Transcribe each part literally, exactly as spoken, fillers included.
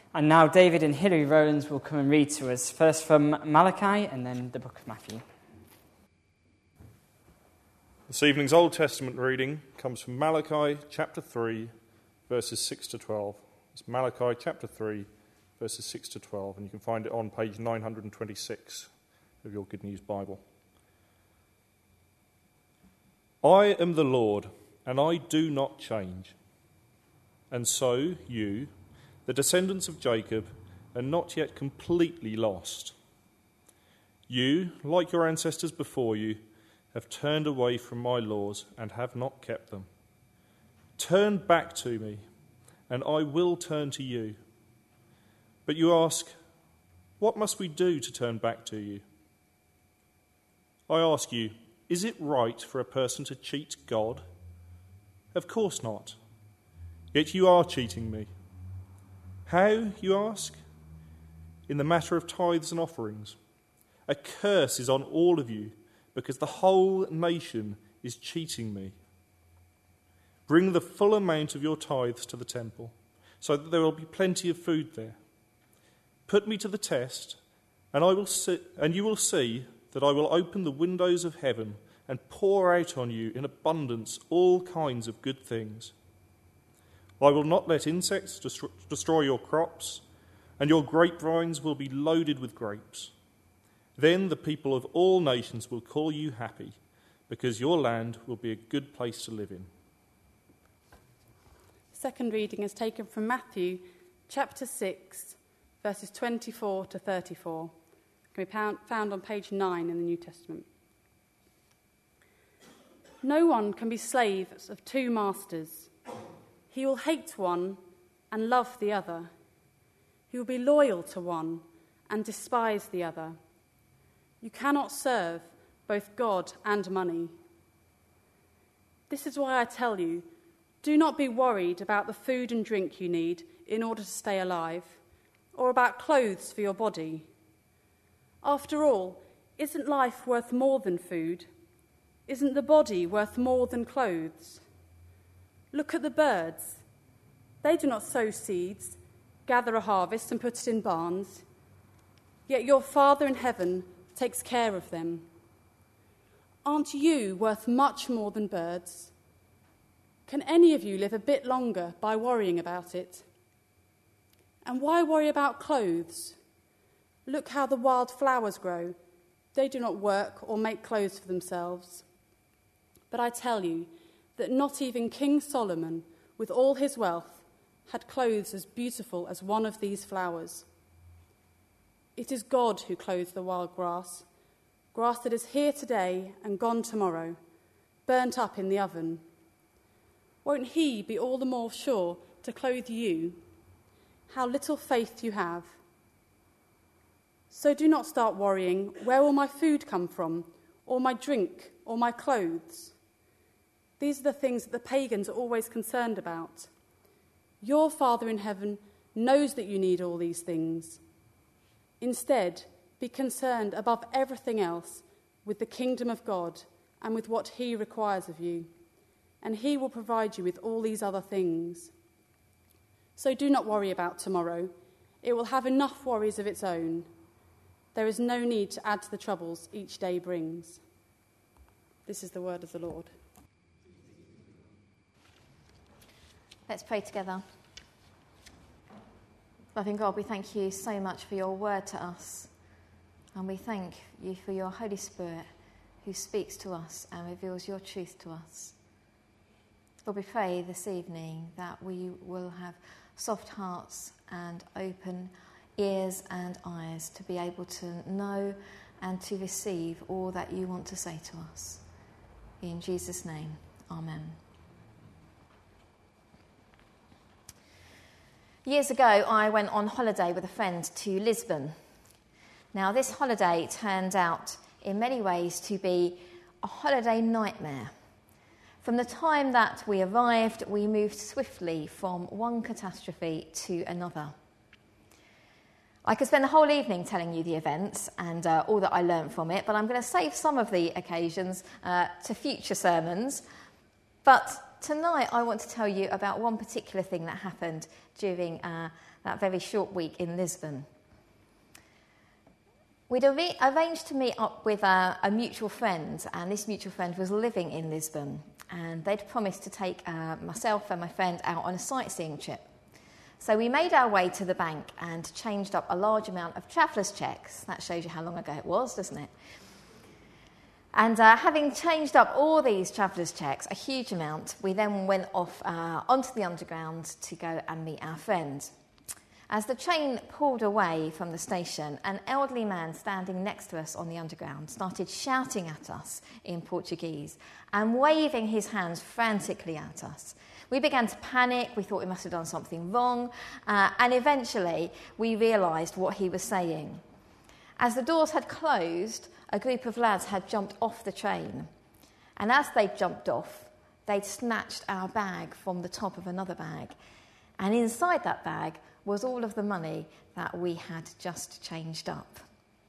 And now David and Hilary Rowlands will come and read to us, first from Malachi and then the book of Matthew. This evening's Old Testament reading comes from Malachi chapter three, verses six to twelve. It's Malachi chapter three, verses six to twelve, and you can find it on page nine hundred twenty-six of your Good News Bible. I am the Lord, and I do not change. And so you, the descendants of Jacob, are not yet completely lost. You, like your ancestors before you, have turned away from my laws and have not kept them. Turn back to me, and I will turn to you. But you ask, what must we do to turn back to you? I ask you, is it right for a person to cheat God? Of course not. Yet you are cheating me. How, you ask? In the matter of tithes and offerings. A curse is on all of you, because the whole nation is cheating me. Bring the full amount of your tithes to the temple, so that there will be plenty of food there. Put me to the test, and I will see, and you will see that I will open the windows of heaven and pour out on you in abundance all kinds of good things. I will not let insects destroy your crops, and your grapevines will be loaded with grapes. Then the people of all nations will call you happy, because your land will be a good place to live in. Second reading is taken from Matthew chapter six, verses twenty-four to thirty-four. It can be found on page nine in the New Testament. No one can be slaves of two masters. He will hate one and love the other. He will be loyal to one and despise the other. You cannot serve both God and money. This is why I tell you, do not be worried about the food and drink you need in order to stay alive, or about clothes for your body. After all, isn't life worth more than food? Isn't the body worth more than clothes? Look at the birds. They do not sow seeds, gather a harvest and put it in barns. Yet your Father in heaven takes care of them. Aren't you worth much more than birds? Can any of you live a bit longer by worrying about it? And why worry about clothes? Look how the wild flowers grow. They do not work or make clothes for themselves. But I tell you that not even King Solomon, with all his wealth, had clothes as beautiful as one of these flowers. It is God who clothes the wild grass, grass that is here today and gone tomorrow, burnt up in the oven. Won't he be all the more sure to clothe you? How little faith you have. So do not start worrying, where will my food come from, or my drink, or my clothes? These are the things that the pagans are always concerned about. Your Father in heaven knows that you need all these things. Instead, be concerned above everything else with the kingdom of God and with what he requires of you, and he will provide you with all these other things. So do not worry about tomorrow. It will have enough worries of its own. There is no need to add to the troubles each day brings. This is the word of the Lord. Let's pray together. Loving God, we thank you so much for your word to us. And we thank you for your Holy Spirit who speaks to us and reveals your truth to us. Lord, we pray this evening that we will have soft hearts and open ears and eyes to be able to know and to receive all that you want to say to us. In Jesus' name, amen. Years ago, I went on holiday with a friend to Lisbon. Now, this holiday turned out in many ways to be a holiday nightmare. From the time that we arrived, we moved swiftly from one catastrophe to another. I could spend the whole evening telling you the events and uh, all that I learned from it, but I'm going to save some of the occasions uh, to future sermons. But tonight I want to tell you about one particular thing that happened during uh, that very short week in Lisbon. We'd ar- arranged to meet up with a, a mutual friend, and this mutual friend was living in Lisbon, and they'd promised to take uh, myself and my friend out on a sightseeing trip. So we made our way to the bank and changed up a large amount of travellers' checks. That shows you how long ago it was, doesn't it? And uh, having changed up all these travellers' checks, a huge amount, we then went off uh, onto the underground to go and meet our friend. As the train pulled away from the station, an elderly man standing next to us on the underground started shouting at us in Portuguese and waving his hands frantically at us. We began to panic, we thought we must have done something wrong, uh, and eventually we realised what he was saying. As the doors had closed, a group of lads had jumped off the train, and as they jumped off, they'd snatched our bag from the top of another bag, and inside that bag was all of the money that we had just changed up.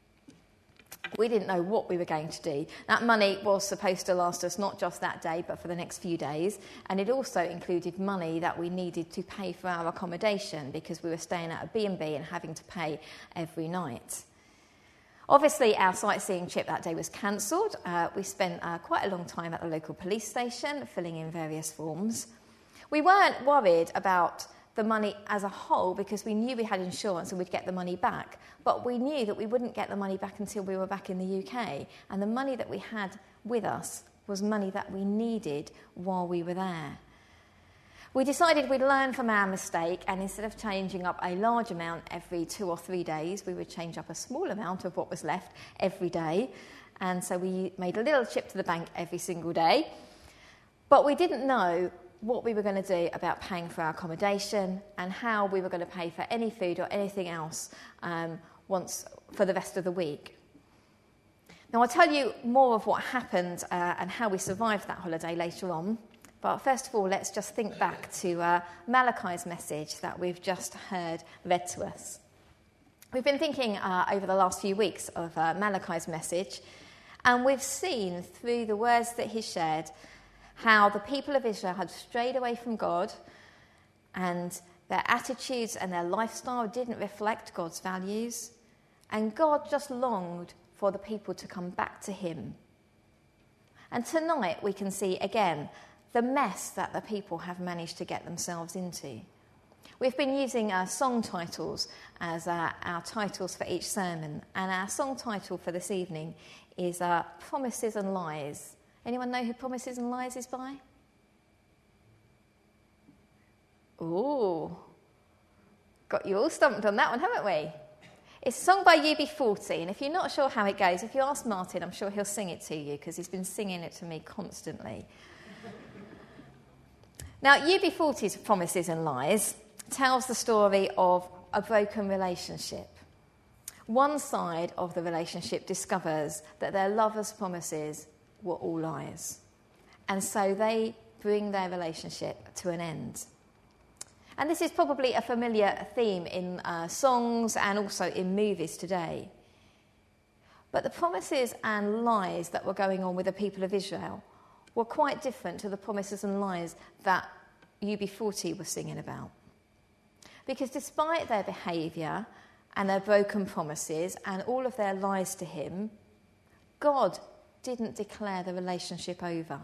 We didn't know what we were going to do. That money was supposed to last us not just that day, but for the next few days. And it also included money that we needed to pay for our accommodation because we were staying at a B and B and having to pay every night. Obviously, our sightseeing trip that day was cancelled. Uh, we spent uh, quite a long time at the local police station, filling in various forms. We weren't worried about the money as a whole because we knew we had insurance and we'd get the money back, but we knew that we wouldn't get the money back until we were back in the U K, and the money that we had with us was money that we needed while we were there. We decided we'd learn from our mistake, and instead of changing up a large amount every two or three days, we would change up a small amount of what was left every day, and so we made a little trip to the bank every single day. But we didn't know what we were going to do about paying for our accommodation and how we were going to pay for any food or anything else um, once for the rest of the week. Now, I'll tell you more of what happened uh, and how we survived that holiday later on. But first of all, let's just think back to uh, Malachi's message that we've just heard read to us. We've been thinking uh, over the last few weeks of uh, Malachi's message, and we've seen through the words that he shared how the people of Israel had strayed away from God and their attitudes and their lifestyle didn't reflect God's values, and God just longed for the people to come back to him. And tonight we can see again the mess that the people have managed to get themselves into. We've been using our song titles as uh, our titles for each sermon, and our song title for this evening is uh, Promises and Lies. Anyone know who Promises and Lies is by? Ooh, got you all stumped on that one, haven't we? It's a song by U B forty, and if you're not sure how it goes, if you ask Martin, I'm sure he'll sing it to you because he's been singing it to me constantly. Now, U B forty's Promises and Lies tells the story of a broken relationship. One side of the relationship discovers that their lover's promises were all lies, and so they bring their relationship to an end. And this is probably a familiar theme in uh, songs and also in movies today. But the promises and lies that were going on with the people of Israel were quite different to the promises and lies that U B forty was singing about. Because despite their behaviour and their broken promises and all of their lies to him, God didn't declare the relationship over.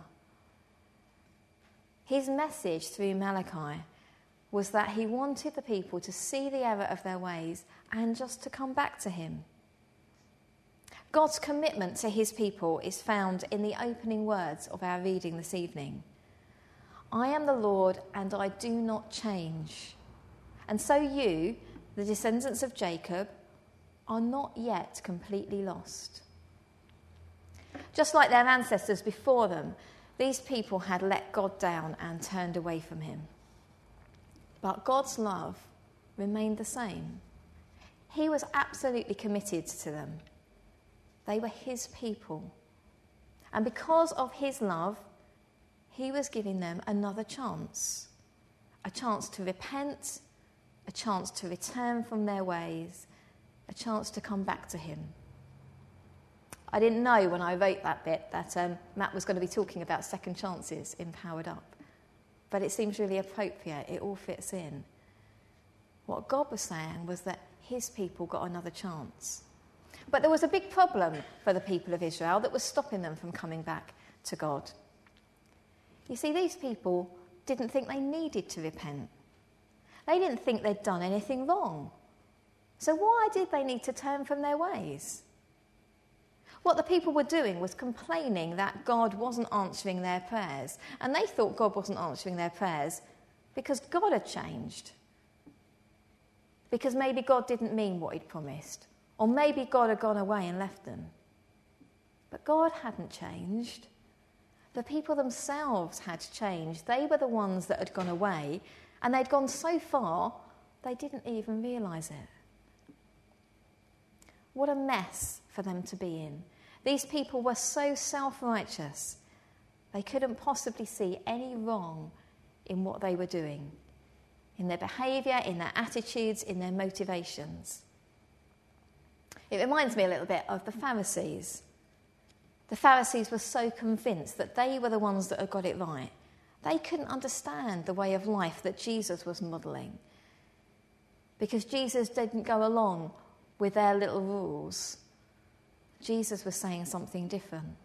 His message through Malachi was that he wanted the people to see the error of their ways and just to come back to him. God's commitment to his people is found in the opening words of our reading this evening. I am the Lord and I do not change. And so you, the descendants of Jacob, are not yet completely lost. Just like their ancestors before them, these people had let God down and turned away from him. But God's love remained the same. He was absolutely committed to them. They were his people. And because of his love, he was giving them another chance. A chance to repent, a chance to return from their ways, a chance to come back to him. I didn't know when I wrote that bit that um, Matt was going to be talking about second chances in Powered Up. but it seems really appropriate. It all fits in. What God was saying was that his people got another chance. But there was a big problem for the people of Israel that was stopping them from coming back to God. You see, these people didn't think they needed to repent. They didn't think they'd done anything wrong. So why did they need to turn from their ways? What the people were doing was complaining that God wasn't answering their prayers. And they thought God wasn't answering their prayers because God had changed. Because maybe God didn't mean what he'd promised. Or maybe God had gone away and left them. But God hadn't changed. The people themselves had changed. They were the ones that had gone away, and they'd gone so far they didn't even realise it. What a mess for them to be in. These people were so self-righteous, they couldn't possibly see any wrong in what they were doing, in their behaviour, in their attitudes, in their motivations. It reminds me a little bit of the Pharisees. The Pharisees were so convinced that they were the ones that had got it right. They couldn't understand the way of life that Jesus was modelling, because Jesus didn't go along with their little rules. Jesus was saying something different.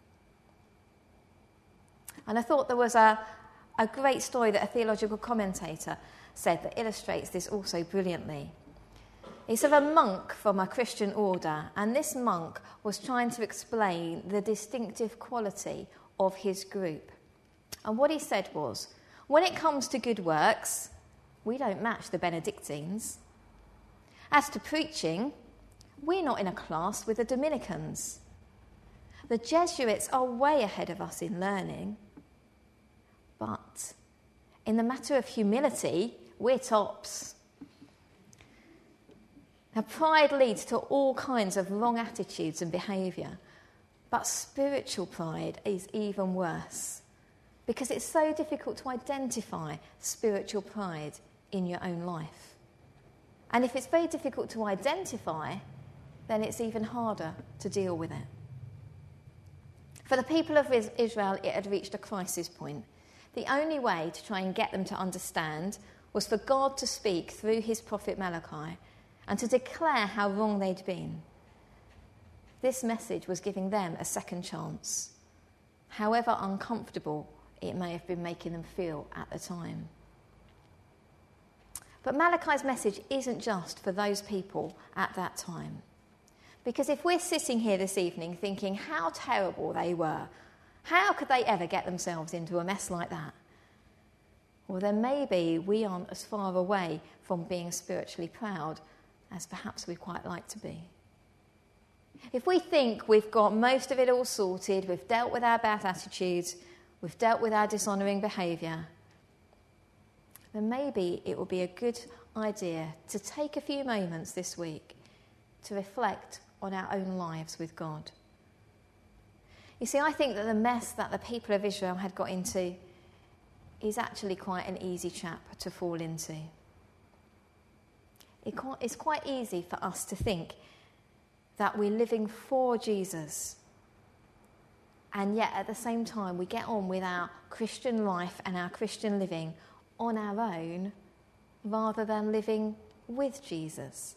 And I thought there was a, a great story that a theological commentator said that illustrates this also brilliantly. It's of a monk from a Christian order, and this monk was trying to explain the distinctive quality of his group. And what he said was, when it comes to good works, we don't match the Benedictines. As to preaching, we're not in a class with the Dominicans. The Jesuits are way ahead of us in learning. But in the matter of humility, we're tops. Now, pride leads to all kinds of wrong attitudes and behaviour, but spiritual pride is even worse, because it's so difficult to identify spiritual pride in your own life. And if it's very difficult to identify, then it's even harder to deal with it. For the people of Israel, it had reached a crisis point. The only way to try and get them to understand was for God to speak through his prophet Malachi and to declare how wrong they'd been. This message was giving them a second chance, however uncomfortable it may have been making them feel at the time. But Malachi's message isn't just for those people at that time. Because if we're sitting here this evening thinking how terrible they were, how could they ever get themselves into a mess like that? Well, then maybe we aren't as far away from being spiritually proud as perhaps we'd quite like to be. If we think we've got most of it all sorted, we've dealt with our bad attitudes, we've dealt with our dishonouring behaviour, then maybe it will be a good idea to take a few moments this week to reflect on our own lives with God. You see, I think that the mess that the people of Israel had got into is actually quite an easy trap to fall into. It's quite easy for us to think that we're living for Jesus, and yet at the same time we get on with our Christian life and our Christian living on our own rather than living with Jesus.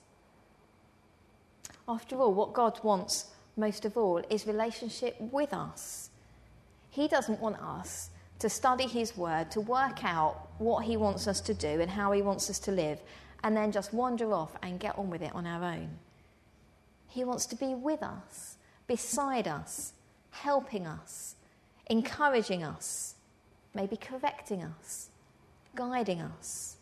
After all, what God wants most of all is relationship with us. He doesn't want us to study his word, to work out what he wants us to do and how he wants us to live, and then just wander off and get on with it on our own. He wants to be with us, beside us, helping us, encouraging us, maybe correcting us, guiding us.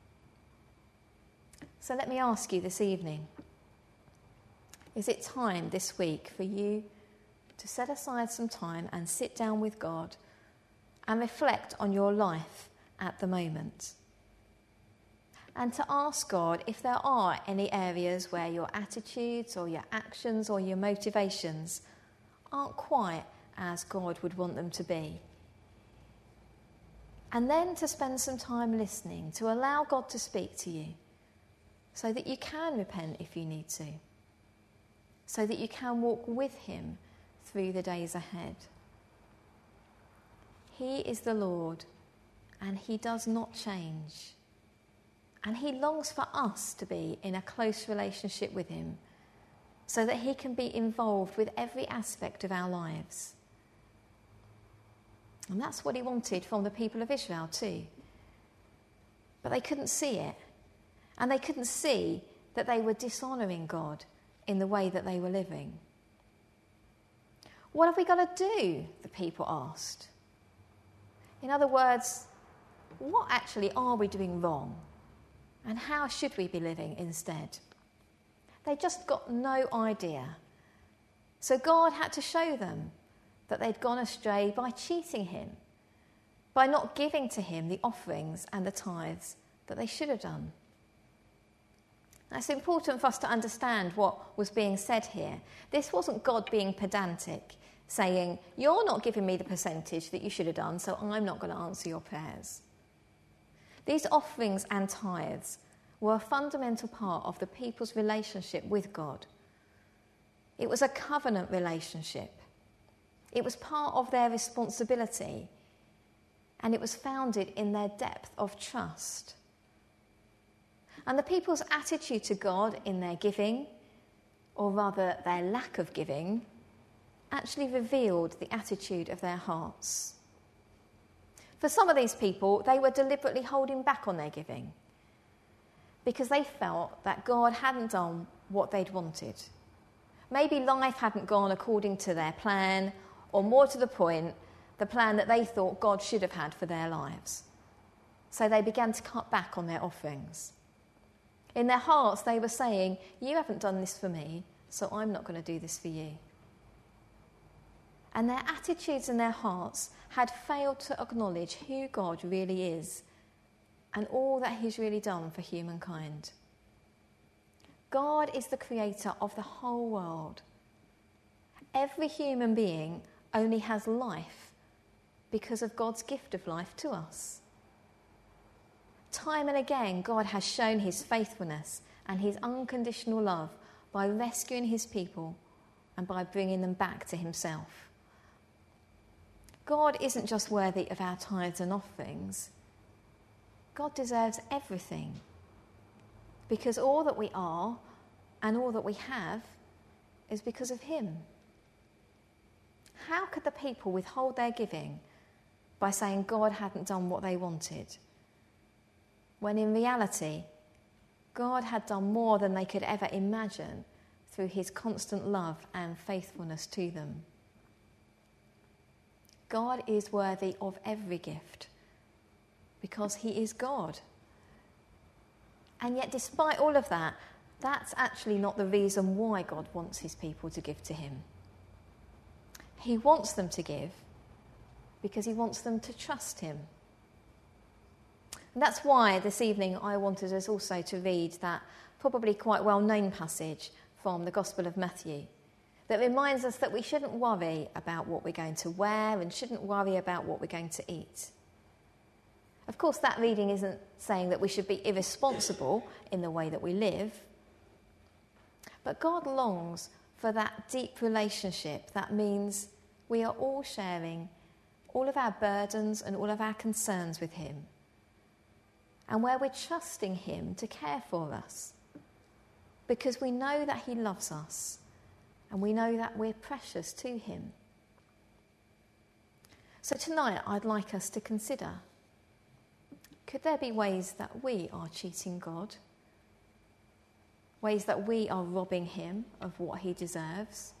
So let me ask you this evening, is it time this week for you to set aside some time and sit down with God and reflect on your life at the moment? And to ask God if there are any areas where your attitudes or your actions or your motivations aren't quite as God would want them to be. And then to spend some time listening, to allow God to speak to you so that you can repent if you need to, so that you can walk with him through the days ahead. He is the Lord, and he does not change. And he longs for us to be in a close relationship with him so that he can be involved with every aspect of our lives. And that's what he wanted from the people of Israel too. But they couldn't see it. And they couldn't see that they were dishonouring God in the way that they were living. What have we got to do? The people asked. In other words, what actually are we doing wrong? And how should we be living instead? They just got no idea. So God had to show them that they'd gone astray by cheating him, by not giving to him the offerings and the tithes that they should have done. Now, it's important for us to understand what was being said here. This wasn't God being pedantic, saying, you're not giving me the percentage that you should have done, so I'm not going to answer your prayers. These offerings and tithes were a fundamental part of the people's relationship with God. It was a covenant relationship. It was part of their responsibility, and it was founded in their depth of trust. And the people's attitude to God in their giving, or rather their lack of giving, actually revealed the attitude of their hearts. For some of these people, they were deliberately holding back on their giving because they felt that God hadn't done what they'd wanted. Maybe life hadn't gone according to their plan, or more to the point, the plan that they thought God should have had for their lives. So they began to cut back on their offerings. In their hearts, they were saying, you haven't done this for me, so I'm not going to do this for you. And their attitudes and their hearts had failed to acknowledge who God really is and all that he's really done for humankind. God is the creator of the whole world. Every human being only has life because of God's gift of life to us. Time and again, God has shown his faithfulness and his unconditional love by rescuing his people and by bringing them back to himself. God isn't just worthy of our tithes and offerings. God deserves everything, because all that we are and all that we have is because of him. How could the people withhold their giving by saying God hadn't done what they wanted, when in reality, God had done more than they could ever imagine through his constant love and faithfulness to them? God is worthy of every gift because he is God. And yet, despite all of that, that's actually not the reason why God wants his people to give to him. He wants them to give because he wants them to trust him. And that's why this evening I wanted us also to read that probably quite well-known passage from the Gospel of Matthew that reminds us that we shouldn't worry about what we're going to wear and shouldn't worry about what we're going to eat. Of course, that reading isn't saying that we should be irresponsible in the way that we live, but God longs for that deep relationship that means we are all sharing all of our burdens and all of our concerns with him, and where we're trusting him to care for us because we know that he loves us and we know that we're precious to him. So tonight I'd like us to consider, could there be ways that we are cheating God? Ways that we are robbing him of what he deserves?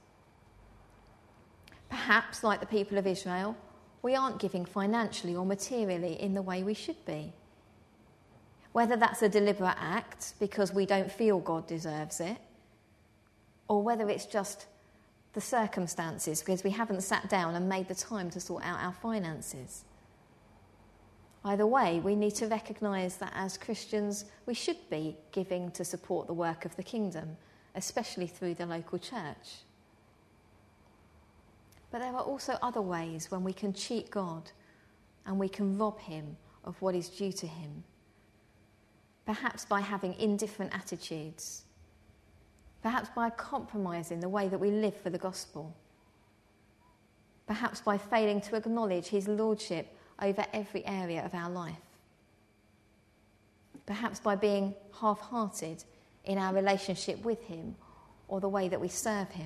Perhaps, like the people of Israel, we aren't giving financially or materially in the way we should be. Whether that's a deliberate act because we don't feel God deserves it, or whether it's just the circumstances because we haven't sat down and made the time to sort out our finances. Either way, we need to recognise that as Christians we should be giving to support the work of the kingdom, especially through the local church. But there are also other ways when we can cheat God and we can rob him of what is due to him. Perhaps by having indifferent attitudes. Perhaps by compromising the way that we live for the gospel. Perhaps by failing to acknowledge his lordship over every area of our life. Perhaps by being half-hearted in our relationship with him or the way that we serve him.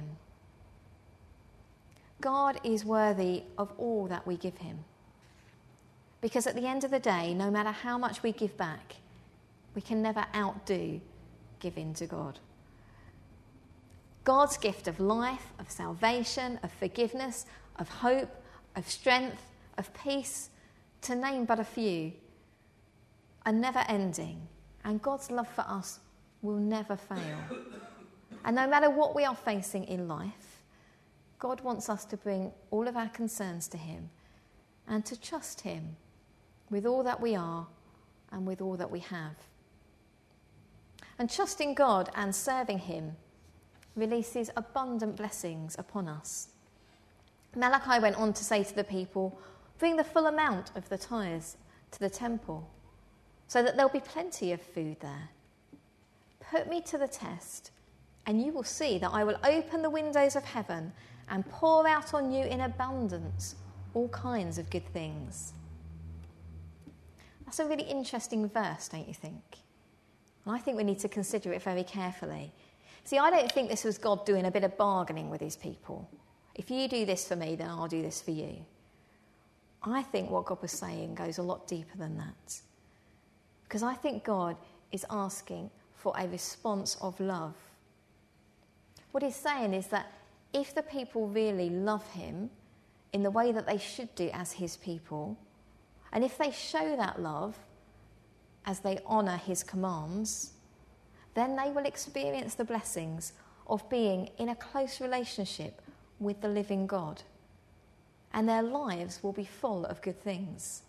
God is worthy of all that we give him. Because at the end of the day, no matter how much we give back, we can never outdo giving to God. God's gift of life, of salvation, of forgiveness, of hope, of strength, of peace, to name but a few, are never ending, and God's love for us will never fail. And no matter what we are facing in life, God wants us to bring all of our concerns to him and to trust him with all that we are and with all that we have. And trusting God and serving him releases abundant blessings upon us. Malachi went on to say to the people, bring the full amount of the tithes to the temple, so that there'll be plenty of food there. Put me to the test, and you will see that I will open the windows of heaven and pour out on you in abundance all kinds of good things. That's a really interesting verse, don't you think? And I think we need to consider it very carefully. See, I don't think this was God doing a bit of bargaining with his people. If you do this for me, then I'll do this for you. I think what God was saying goes a lot deeper than that. Because I think God is asking for a response of love. What he's saying is that if the people really love him in the way that they should do as his people, and if they show that love as they honour his commands, then they will experience the blessings of being in a close relationship with the living God. And their lives will be full of good things.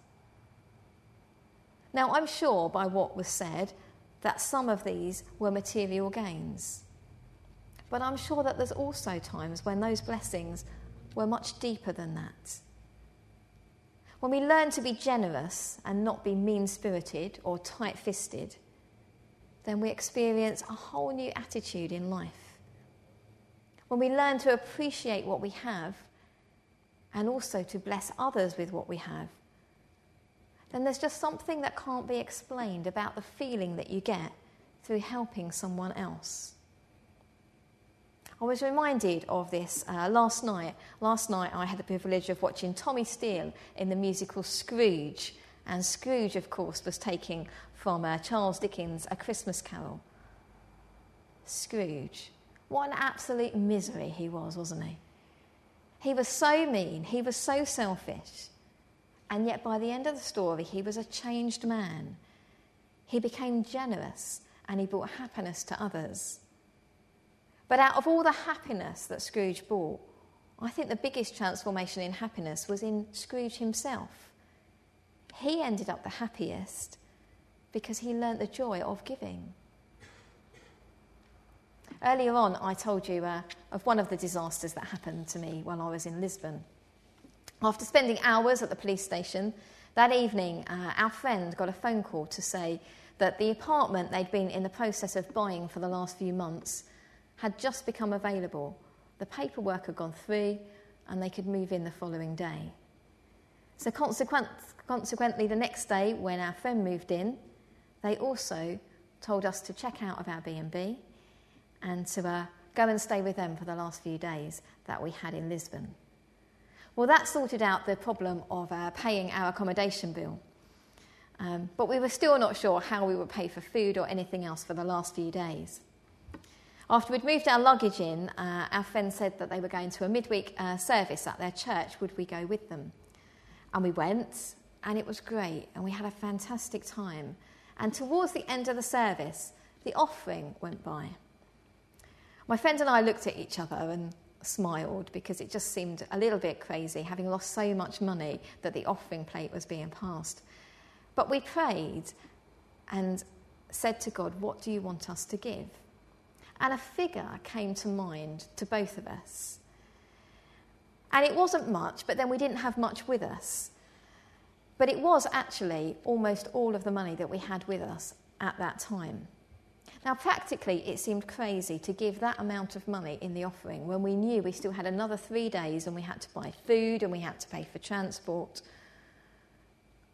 Now, I'm sure by what was said that some of these were material gains. But I'm sure that there's also times when those blessings were much deeper than that. When we learn to be generous and not be mean-spirited or tight-fisted, then we experience a whole new attitude in life. When we learn to appreciate what we have and also to bless others with what we have, then there's just something that can't be explained about the feeling that you get through helping someone else. I was reminded of this uh, last night. Last night I had the privilege of watching Tommy Steele in the musical Scrooge. And Scrooge, of course, was taking from uh, Charles Dickens' A Christmas Carol. Scrooge. What an absolute misery he was, wasn't he? He was so mean, he was so selfish. And yet by the end of the story, he was a changed man. He became generous and he brought happiness to others. But out of all the happiness that Scrooge brought, I think the biggest transformation in happiness was in Scrooge himself. He ended up the happiest because he learnt the joy of giving. Earlier on, I told you uh, of one of the disasters that happened to me while I was in Lisbon. After spending hours at the police station, that evening uh, our friend got a phone call to say that the apartment they'd been in the process of buying for the last few months had just become available. The paperwork had gone through and they could move in the following day. So consequent, consequently, the next day when our friend moved in, they also told us to check out of our B and B and to uh, go and stay with them for the last few days that we had in Lisbon. Well, that sorted out the problem of uh, paying our accommodation bill. Um, but we were still not sure how we would pay for food or anything else for the last few days. After we'd moved our luggage in, uh, our friend said that they were going to a midweek uh, service at their church. Would we go with them? And we went, and it was great, and we had a fantastic time. And towards the end of the service, the offering went by. My friend and I looked at each other and smiled because it just seemed a little bit crazy, having lost so much money, that the offering plate was being passed. But we prayed and said to God, what do you want us to give? And a figure came to mind to both of us. And it wasn't much, but then we didn't have much with us. But it was actually almost all of the money that we had with us at that time. Now, practically, it seemed crazy to give that amount of money in the offering when we knew we still had another three days and we had to buy food and we had to pay for transport.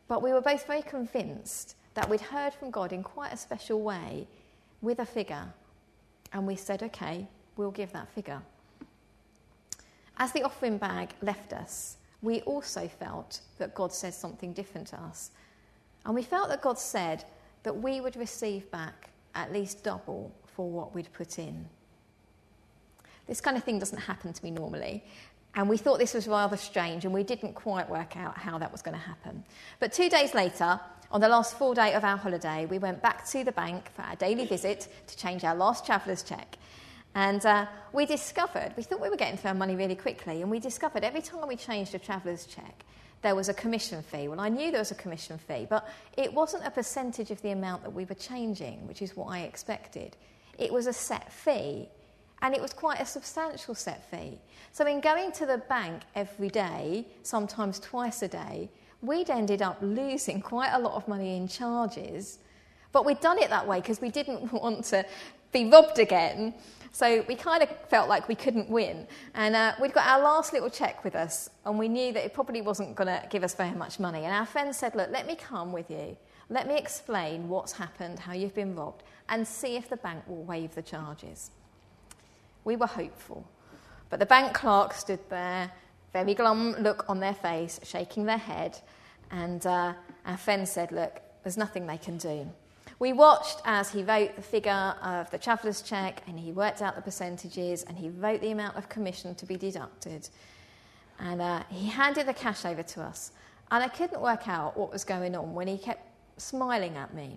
But we were both very convinced that we'd heard from God in quite a special way with a figure. And we said, OK, we'll give that figure. As the offering bag left us, we also felt that God said something different to us. And we felt that God said that we would receive back at least double for what we'd put in. This kind of thing doesn't happen to me normally. And we thought this was rather strange, and we didn't quite work out how that was going to happen. But two days later, on the last full day of our holiday, we went back to the bank for our daily visit to change our last traveller's cheque. And uh, we discovered, we thought we were getting through our money really quickly, and we discovered every time we changed a traveller's cheque, there was a commission fee. Well, I knew there was a commission fee, but it wasn't a percentage of the amount that we were changing, which is what I expected. It was a set fee, and it was quite a substantial set fee. So in going to the bank every day, sometimes twice a day, we'd ended up losing quite a lot of money in charges. But we'd done it that way because we didn't want to be robbed again. So we kind of felt like we couldn't win. And uh, we'd got our last little cheque with us, and we knew that it probably wasn't going to give us very much money. And our friend said, look, let me come with you. Let me explain what's happened, how you've been robbed, and see if the bank will waive the charges. We were hopeful. But the bank clerk stood there, very glum look on their face, shaking their head. And uh, our friend said, look, there's nothing they can do. We watched as he wrote the figure of the traveller's cheque, and he worked out the percentages, and he wrote the amount of commission to be deducted. And uh, he handed the cash over to us. And I couldn't work out what was going on when he kept smiling at me.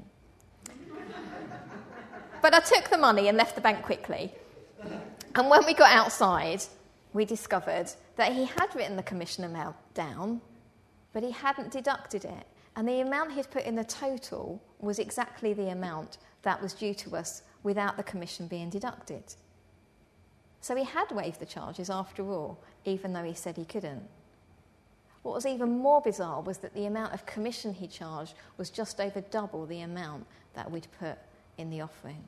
But I took the money and left the bank quickly. And when we got outside, we discovered that he had written the commission amount down, but he hadn't deducted it. And the amount he'd put in the total was exactly the amount that was due to us without the commission being deducted. So he had waived the charges after all, even though he said he couldn't. What was even more bizarre was that the amount of commission he charged was just over double the amount that we'd put in the offering.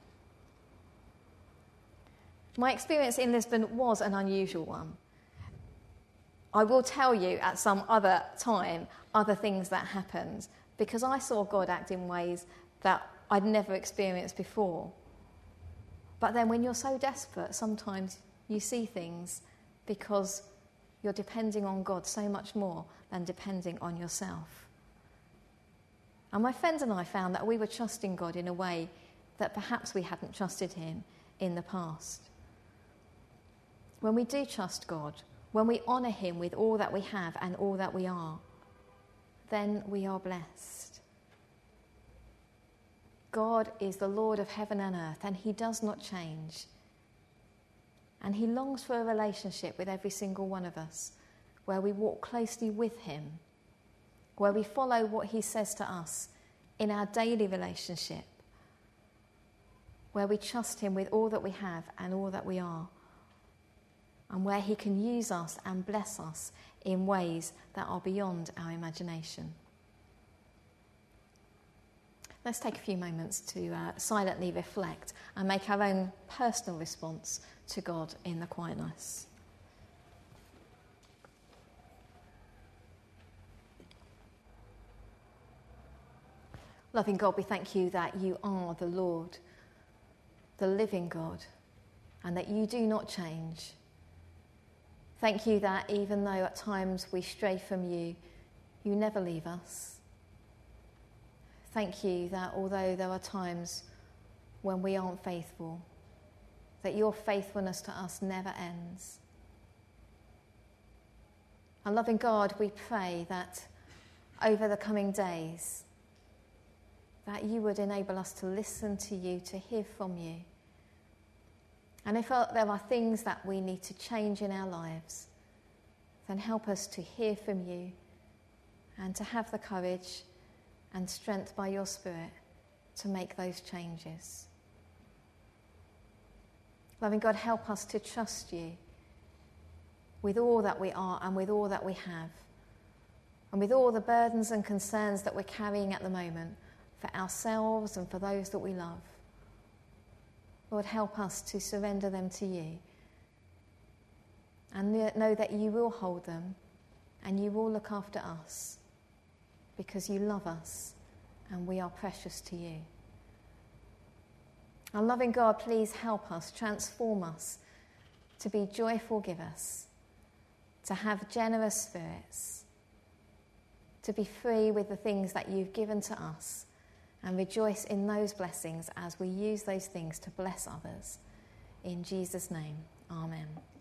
My experience in Lisbon was an unusual one. I will tell you at some other time other things that happened, because I saw God act in ways that I'd never experienced before. But then when you're so desperate, sometimes you see things because you're depending on God so much more than depending on yourself. And my friends and I found that we were trusting God in a way that perhaps we hadn't trusted him in the past. When we do trust God, when we honour him with all that we have and all that we are, then we are blessed. God is the Lord of heaven and earth, and he does not change. And he longs for a relationship with every single one of us, where we walk closely with him, where we follow what he says to us in our daily relationship, where we trust him with all that we have and all that we are, and where he can use us and bless us in ways that are beyond our imagination. Let's take a few moments to uh, silently reflect and make our own personal response to God in the quietness. Loving God, we thank you that you are the Lord, the living God, and that you do not change. Thank you that even though at times we stray from you, you never leave us. Thank you that although there are times when we aren't faithful, that your faithfulness to us never ends. And loving God, we pray that over the coming days, that you would enable us to listen to you, to hear from you. And if there are things that we need to change in our lives, then help us to hear from you and to have the courage and strength by your Spirit to make those changes. Loving God, help us to trust you with all that we are and with all that we have, and with all the burdens and concerns that we're carrying at the moment for ourselves and for those that we love. Lord, help us to surrender them to you and know that you will hold them and you will look after us, because you love us and we are precious to you. Our loving God, please help us, transform us, to be joyful givers, to have generous spirits, to be free with the things that you've given to us, and rejoice in those blessings as we use those things to bless others. In Jesus' name, amen.